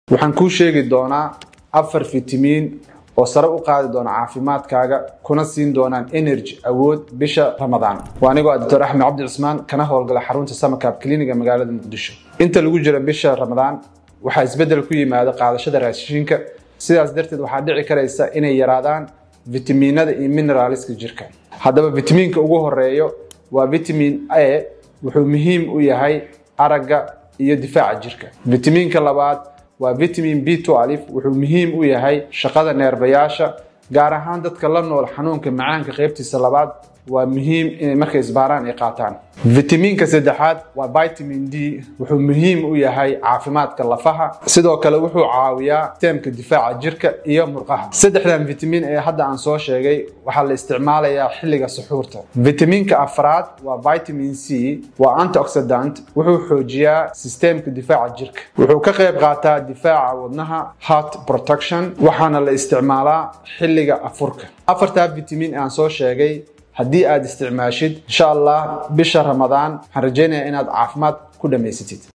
waxaan kuu sheegi doonaa 4 fitamiin oo sare u qaadi doona caafimaadkaaga kuna siin doonaan energy awood bisha Ramadaan. Waa aniga Dr. Axmed Cabdi Cusmaan kana howlgala xarunta Samakab Clinic ee magaalada Muqdisho. Inta lagu jiro bisha Ramadaan waxa isbedel ku yimaada qaadashada raashinka, sidaas darteed waxa dhici karaysa inay yaraadaan fitamiinada iyo mineralska jirka. Haddaba fitamiinka ugu horeeyo waa vitamin A, wuxuu muhiim u yahay aragga iyo difaaca jirka. Fitamiinka labaad waa vitamin B12, wuxuu muhiim u yahay shaqada neerbayaasha, gaar ahaan dadka la nool xanuunka macaanka qaybtiisa labaad waa muhiim inay markay isbaaraan ay qaataan. Fitamiinka saddexaad waa vitamin D, wuxuu muhiim u yahay caafimaadka lafaha, sidoo kale wuxuu caawiyaa sistemka difaaca jirka iyo murqaha. Saddexdan fitamiin ee hadda aan soo sheegay waxa la isticmaalayaa xilliga suxuurta. Fitamiinka afraad waa vitamin C, waa antioxidant, wuxuu xoojiyaa sistemka difaaca jirka. Wuxuu ka qayb qaataa difaaca wadnaha, heart protection, waxaana la isticmaalaa xilliga afurka. Afarta fitamiin aan soo sheegay haddii aad isticmaashid insha Allah bisha Ramadaan waxaan rajaynayaa inaad caafimaad ku dhameysatid.